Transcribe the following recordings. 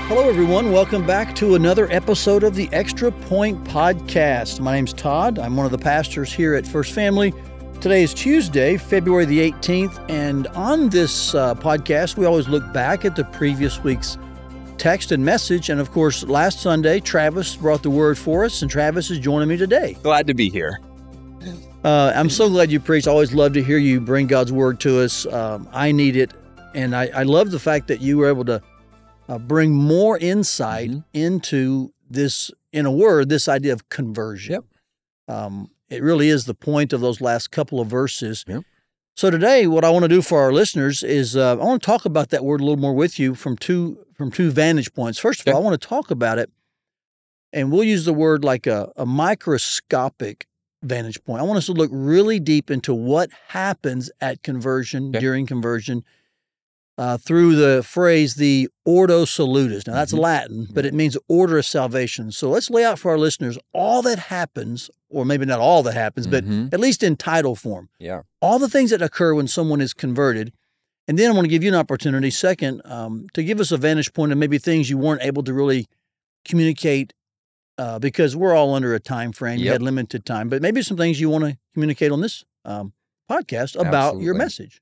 Hello, everyone. Welcome back to another episode of the Extra Point Podcast. My name's Todd. I'm one of the pastors here at First Family. Today is Tuesday, February the 18th, and on this podcast, we always look back at the previous week's text and message. And of course, last Sunday, Travis brought the word for us, and Travis is joining me today. Glad to be here. I'm so glad you preach. I always love to hear you bring God's word to us. I need it, and I love the fact that you were able to bring more insight into this, in a word, this idea of conversion. Yep. It really is the point of those last couple of verses. Yep. So today, what I want to do for our listeners is I want to talk about that word a little more with you from two vantage points. First of all, I want to talk about it, and we'll use the word like a microscopic vantage point. I want us to look really deep into what happens at conversion, during conversion, through the phrase, the Ordo Salutis. Now, that's Latin, but it means order of salvation. So let's lay out for our listeners all that happens, or maybe not all that happens, but at least in title form. Yeah. All the things that occur when someone is converted. And then I want to give you an opportunity, second, to give us a vantage point of maybe things you weren't able to really communicate because we're all under a time frame. You had limited time, but maybe some things you want to communicate on this podcast about your message.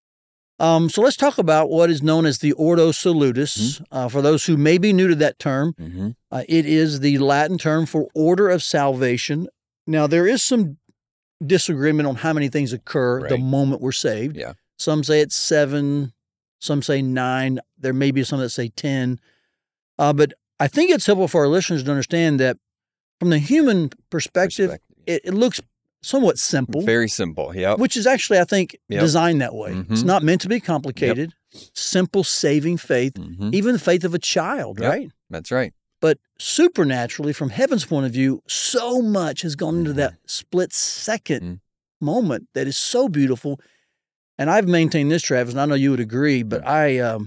So let's talk about what is known as the Ordo Salutis. For those who may be new to that term, it is the Latin term for order of salvation. Now, there is some disagreement on how many things occur the moment we're saved. Yeah. Some say it's 7, some say 9. There may be some that say 10. But I think it's helpful for our listeners to understand that from the human perspective. It looks somewhat simple. Very simple, yeah. Which is actually, I think, designed that way. It's not meant to be complicated. Simple, saving faith, even the faith of a child, right? That's right. But supernaturally, from heaven's point of view, so much has gone into that split-second moment that is so beautiful. And I've maintained this, Travis, and I know you would agree, but I'm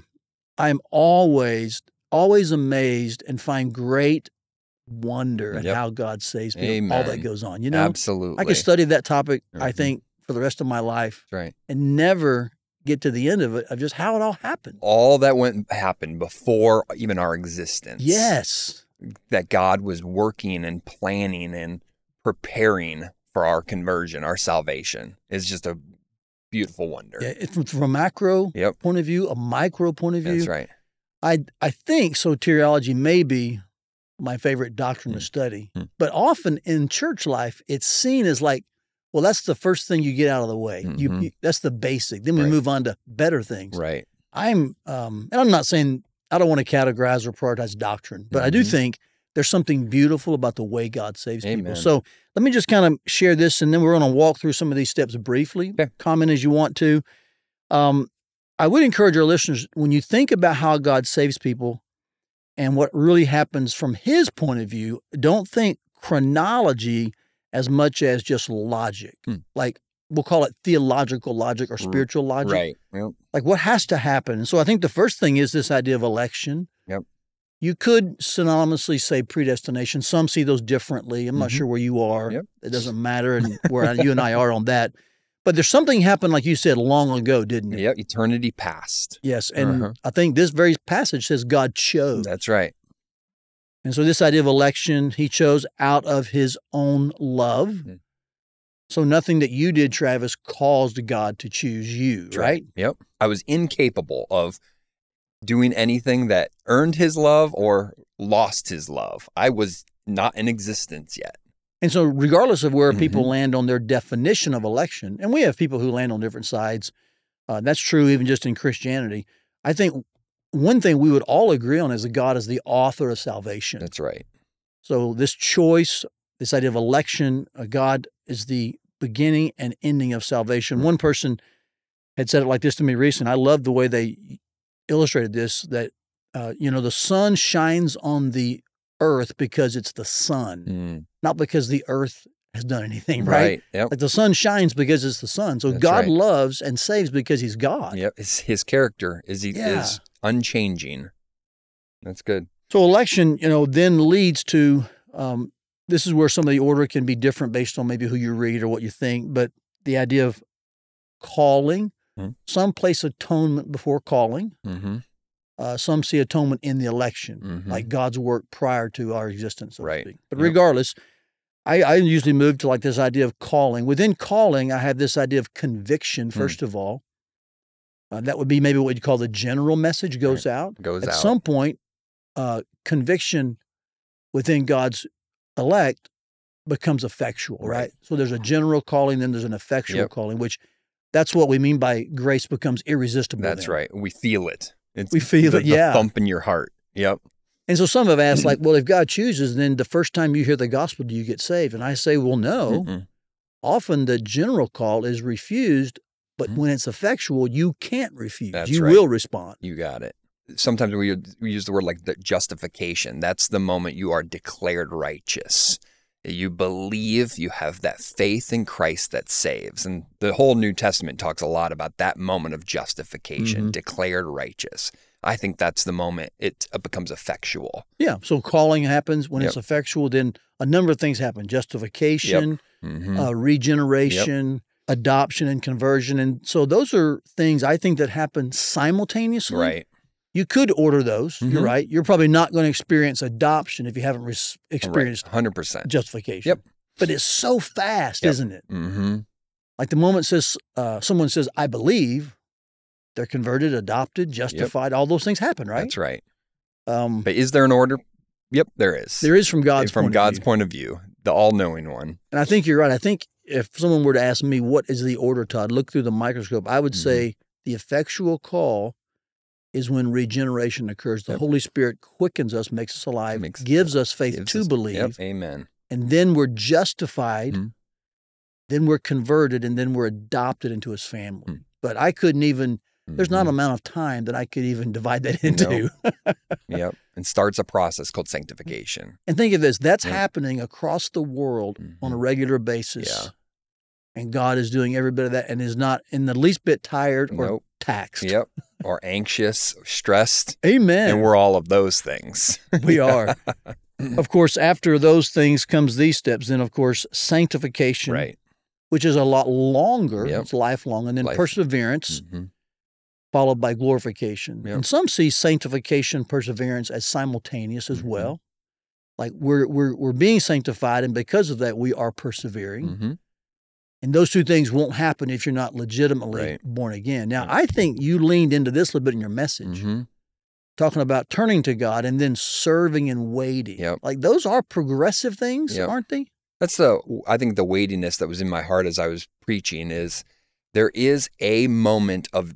always amazed and find great wonder at how God saves people, all that goes on. You know, absolutely. I could study that topic, I think, for the rest of my life. That's right. And never get to the end of it, of just how it all happened. All that happened before even our existence. Yes. That God was working and planning and preparing for our conversion, our salvation, is just a beautiful wonder. Yeah, from a macro point of view, a micro point of view. That's right. I think soteriology may be my favorite doctrine to study. But often in church life, it's seen as like, well, that's the first thing you get out of the way. That's the basic. Then we move on to better things. Right. And I'm not saying I don't want to categorize or prioritize doctrine, but I do think there's something beautiful about the way God saves people. So let me just kind of share this, and then we're going to walk through some of these steps briefly. Comment as you want to. I would encourage our listeners, when you think about how God saves people, and what really happens from his point of view, don't think chronology as much as just logic. Like, we'll call it theological logic or spiritual logic. Right. Yep. Like, what has to happen? And so I think the first thing is this idea of election. Yep. You could synonymously say predestination. Some see those differently. I'm not sure where you are. It doesn't matter and where you and I are on that. But there's something happened, like you said, long ago, didn't it? Yep, eternity past. Yes, and I think this very passage says God chose. That's right. And so this idea of election, he chose out of his own love. So nothing that you did, Travis, caused God to choose you, right? Yep. I was incapable of doing anything that earned his love or lost his love. I was not in existence yet. And so regardless of where people land on their definition of election, and we have people who land on different sides, that's true even just in Christianity, I think one thing we would all agree on is that God is the author of salvation. That's right. So this choice, this idea of election, God is the beginning and ending of salvation. One person had said it like this to me recently. I love the way they illustrated this, that, the sun shines on the earth because it's the sun, not because the earth has done anything, right? Yep. Like the sun shines because it's the sun. So God loves and saves because he's God. Yep. His character is unchanging. That's good. So election, then leads to, this is where some of the order can be different based on maybe who you read or what you think, but the idea of calling, some place atonement before calling. Some see atonement in the election, Mhm. like God's work prior to our existence, so to Right. speak. But Yep. regardless, I usually move to like this idea of calling. Within calling, I have this idea of conviction, first of all. That would be maybe what you call the general message goes out. Goes At out. some point, conviction within God's elect becomes effectual, right? Right. So there's a general calling, then there's an effectual Yep. calling, which that's what we mean by grace becomes irresistible. That's then. right. We feel it. It's We feel the, it, yeah. The thump in your heart. Yep. And so some have asked, like, well, if God chooses, then the first time you hear the gospel, do you get saved? And I say, well, no. Mm-mm. Often the general call is refused, but Mhm. when it's effectual, you can't refuse. That's you right. will respond. You got it. Sometimes we use the word like the justification. That's the moment you are declared righteous. You believe, you have that faith in Christ that saves. And the whole New Testament talks a lot about that moment of justification, Mhm. declared righteous. I think that's the moment it becomes effectual. Yeah. So calling happens when it's Yep. effectual. Then a number of things happen: justification, Mhm. regeneration, adoption, and conversion. And so those are things I think that happen simultaneously. Right. You could order those. You're Mhm. right. You're probably not going to experience adoption if you haven't experienced 100%. justification. Yep. But it's so fast, Yep. isn't it? Mm-hmm. Like the moment someone says, I believe, they're converted, adopted, justified. All those things happen, right? That's right. Um, But is there an order? Yep, there is. there is from God's From point God's of view. point of view, the all-knowing one. And I think you're right. I think if someone were to ask me, what is the order, Todd? Look through the microscope. I would Mhm. say the effectual call is when regeneration occurs. The Yep. Holy Spirit quickens us, makes us alive, Makes- gives us faith Gives to us- believe, Yep, amen. and then we're justified, Mhm. then we're converted, and then we're adopted into his family. Mm. But I couldn't even, there's not an Mhm. amoun of time that I could even divide that into. Yep. And starts a process called sanctification. And think of this, that's Yeah. happening across the world on a Mhm. regular basis. Yeah. And God is doing every bit of that and is not in the least bit tired or Nope. taxed. Yep. Or anxious, or stressed. Amen. And we're all of those things. We are. Of course, after those things comes these steps. Then, of course, sanctification, Right. which is a lot longer. Yep. It's lifelong. And then Life. perseverance, Mhm. followed by glorification. Yep. And some see sanctification, perseverance as simultaneous as Mhm. well. Like we're being sanctified, and because of that, we are persevering. Mhm. And those two things won't happen if you're not legitimately Right. born again. Now, Right. I think you leaned into this a little bit in your message, Mhm. talking about turning to God and then serving and waiting. Yep. Like those are progressive things, Yep. aren't they? That's I think the weightiness that was in my heart as I was preaching is there is a moment of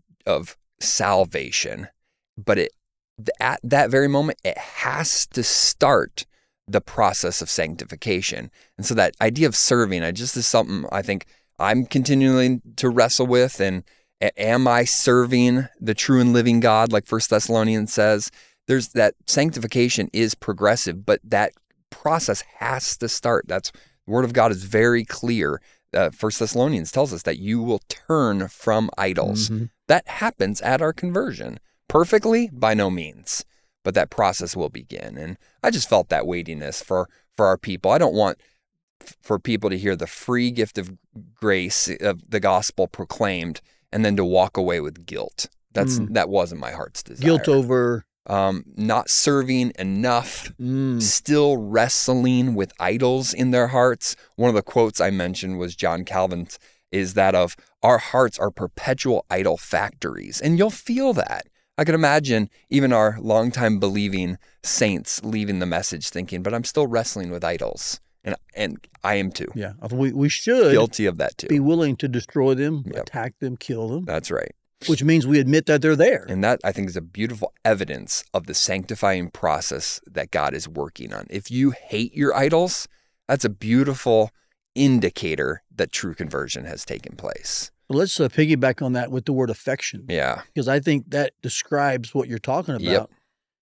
salvation, but at that very moment, it has to start the process of sanctification. And so that idea of serving, just is something I think I'm continuing to wrestle with. And am I serving the true and living God, like 1 Thessalonians says? There's that sanctification is progressive, but that process has to start. The Word of God is very clear. 1 Thessalonians tells us that you will turn from idols. Mhm. That happens at our conversion. Perfectly? By no means. But that process will begin. And I just felt that weightiness for our people. I don't want for people to hear the free gift of grace of the gospel proclaimed and then to walk away with guilt. That wasn't my heart's desire. Guilt over not serving enough, mm, still wrestling with idols in their hearts. One of the quotes I mentioned was John Calvin's, is that of, our hearts are perpetual idol factories. And you'll feel that. I could imagine even our longtime believing saints leaving the message thinking, but I'm still wrestling with idols. And I am too. yeah. We should Guilty of that too. be willing to destroy them, Yep. attack them, kill them, That's right. which means we admit that they're there. And that, I think, is a beautiful evidence of the sanctifying process that God is working on. If you hate your idols, that's a beautiful indicator that true conversion has taken place. Let's piggyback on that with the word affection, Yeah. because I think that describes what you're talking about. Yep.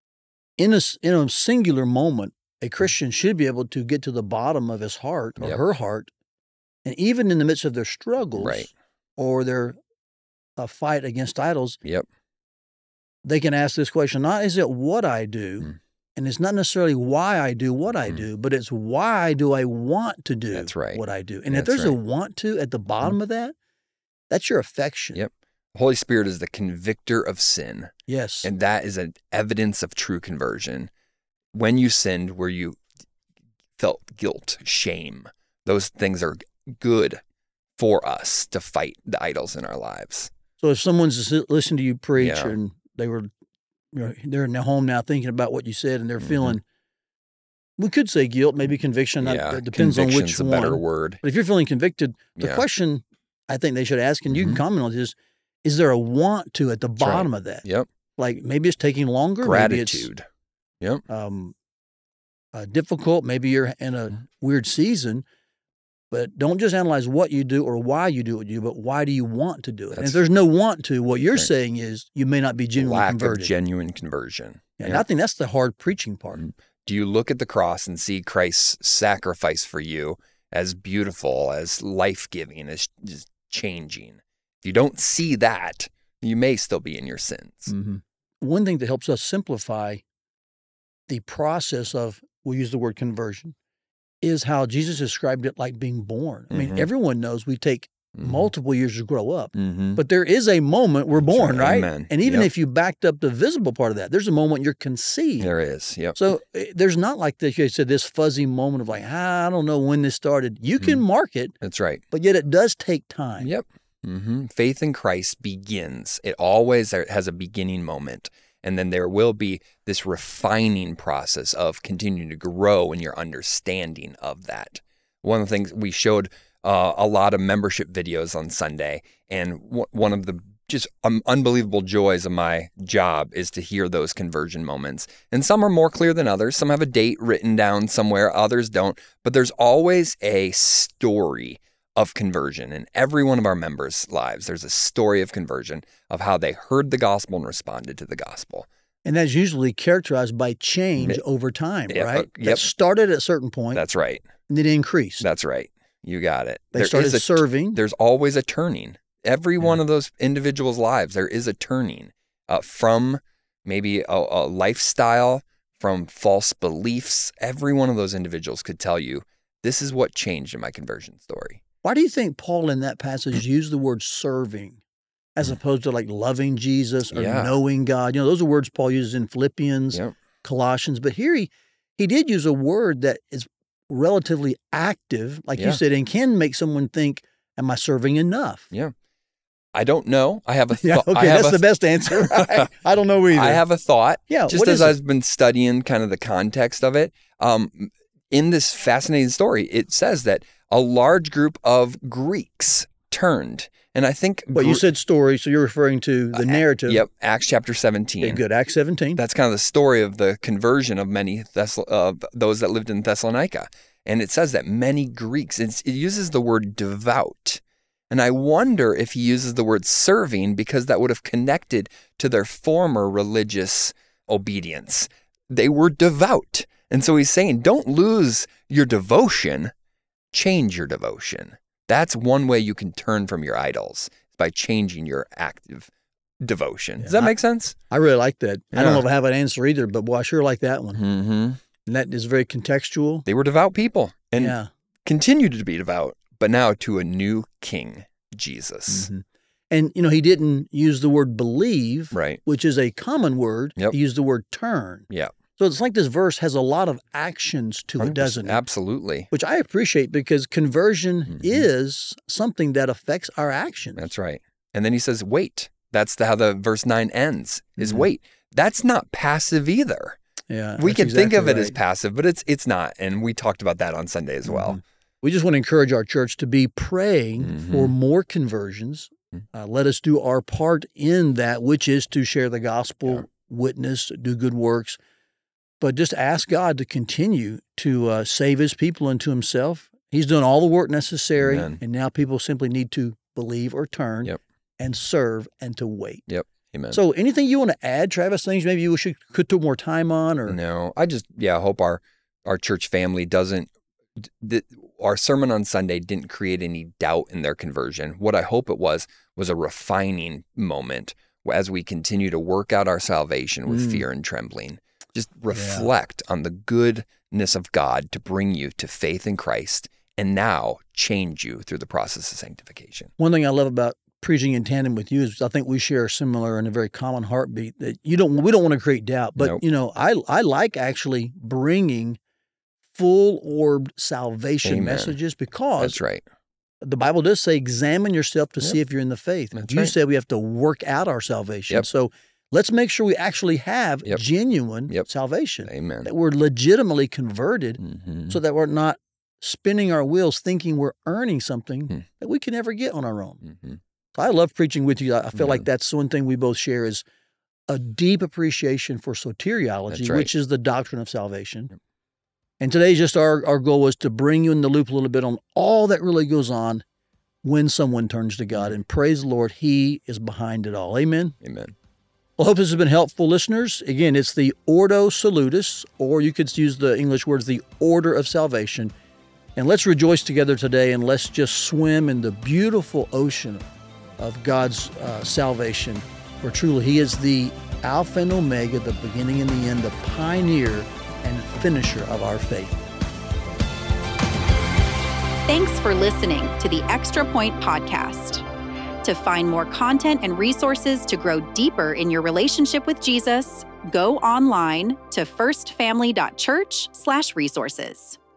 In a singular moment, a Christian should be able to get to the bottom of his heart or Yep. her heart, and even in the midst of their struggles Right. or their fight against idols, Yep. they can ask this question, not is it what I do, Mm. and it's not necessarily why I do what I Mm. do, but it's why do I want to do That's right. what I do. And if That's there's a right. want to at the bottom of that, that's your affection. Yep. Holy Spirit is the convictor of sin. Yes. And that is an evidence of true conversion. When you sinned, where you felt guilt, shame, those things are good for us to fight the idols in our lives. So if someone's listening to you preach Yeah. and they're in their home now thinking about what you said and they're feeling, we could say guilt, maybe conviction. It depends on which Conviction's a one. better word. But if you're feeling convicted, the Yeah. question I think they should ask, and you can comment on this, is there a want to at the That's right. bottom of that? Yep. Like maybe it's taking longer. Gratitude. Yep. Maybe it's difficult. Maybe you're in a weird season. But don't just analyze what you do or why you do what you do, but why do you want to do it? And if there's no want to, what you're saying is you may not be genuinely Lack converted. of genuine conversion. And I think that's the hard preaching part. Do you look at the cross and see Christ's sacrifice for you as beautiful, as life-giving, as just changing? If you don't see that, you may still be in your sins. One thing that helps us simplify the process of, we'll use the word conversion, is how Jesus described it like being born. I mean, everyone knows we take multiple years to grow up, but there is a moment we're born, right? Amen. And even if you backed up the visible part of that, there's a moment you're conceived. There is, yep. So there's not like this, you said, this fuzzy moment of like, I don't know when this started. You can mark it. That's right. But yet it does take time. Yep. Faith in Christ begins. It always has a beginning moment. And then there will be this refining process of continuing to grow in your understanding of that. One of the things we showed a lot of membership videos on Sunday, and one of the just unbelievable joys of my job is to hear those conversion moments. And some are more clear than others. Some have a date written down somewhere, others don't. But there's always a story of conversion in every one of our members' lives. There's a story of conversion of how they heard the gospel and responded to the gospel. And that's usually characterized by change over time, right? That started at a certain point. That's right. And then increased. That's right. You got it. They started serving. There's always a turning. Every one of those individuals' lives, there is a turning from maybe a lifestyle, from false beliefs. Every one of those individuals could tell you, this is what changed in my conversion story. Why do you think Paul in that passage used the word serving as opposed to like loving Jesus or knowing God? You know, those are words Paul uses in Philippians, Colossians. But here he did use a word that is relatively active, like you said, and can make someone think, am I serving enough? Yeah. I don't know. I have a thought. Okay, that's the best answer. Right? I don't know either. I have a thought. Yeah. Just as I've been studying kind of the context of it, in this fascinating story, it says that a large group of Greeks turned. And I think... But you said story, so you're referring to the narrative. Yep, Acts chapter 17. Okay, good, Acts 17. That's kind of the story of the conversion of many those that lived in Thessalonica. And it says that many Greeks, it uses the word devout. And I wonder if he uses the word serving because that would have connected to their former religious obedience. They were devout. And so he's saying, don't lose your devotion, change your devotion. That's one way you can turn from your idols, by changing your active devotion. Does that make sense? I really like that. I don't know if I have an answer either, but boy, I sure like that one. And that is very contextual. They were devout people and continue to be devout, but now to a new king, Jesus. And, you know, he didn't use the word believe, right, which is a common word. He used the word turn. Yeah. So it's like this verse has a lot of actions to it, doesn't it? Absolutely. Which I appreciate because conversion is something that affects our actions. That's right. And then he says, wait. That's how the verse 9 ends, is wait. That's not passive either. Yeah, we can think of it as passive, but it's not. And we talked about that on Sunday as well. We just want to encourage our church to be praying for more conversions. Let us do our part in that, which is to share the gospel, witness, do good works. But just ask God to continue to save his people unto himself. He's done all the work necessary, and now people simply need to believe or turn and serve and to wait. Amen. So anything you want to add, Travis, things maybe you could put more time on? Or No, I just, hope our church family doesn't, our sermon on Sunday didn't create any doubt in their conversion. What I hope it was a refining moment as we continue to work out our salvation with fear and trembling. Just reflect on the goodness of God to bring you to faith in Christ and now change you through the process of sanctification. One thing I love about preaching in tandem with you is I think we share a similar and a very common heartbeat that we don't want to create doubt. But, Nope. I like actually bringing full-orbed salvation Amen. messages because That's right. the Bible does say, examine yourself to Yep. see if you're in the faith. That's You right. said we have to work out our salvation. Yep. So let's make sure we actually have Yep. genuine Yep. salvation, Amen. that we're legitimately converted Mhm. so that we're not spinning our wheels thinking we're earning something Hmm. that we can never get on our own. Mhm. So I love preaching with you. I feel Yeah. like that's one thing we both share is a deep appreciation for soteriology, That's right. which is the doctrine of salvation. Yep. And today's just our goal was to bring you in the loop a little bit on all that really goes on when someone turns to God. And praise the Lord, He is behind it all. Amen. Amen. Well, I hope this has been helpful, listeners. Again, it's the Ordo Salutis, or you could use the English words, the Order of Salvation. And let's rejoice together today, and let's just swim in the beautiful ocean of God's salvation. For truly, He is the Alpha and Omega, the beginning and the end, the pioneer and finisher of our faith. Thanks for listening to the Extra Point Podcast. To find more content and resources to grow deeper in your relationship with Jesus, go online to firstfamily.church/resources.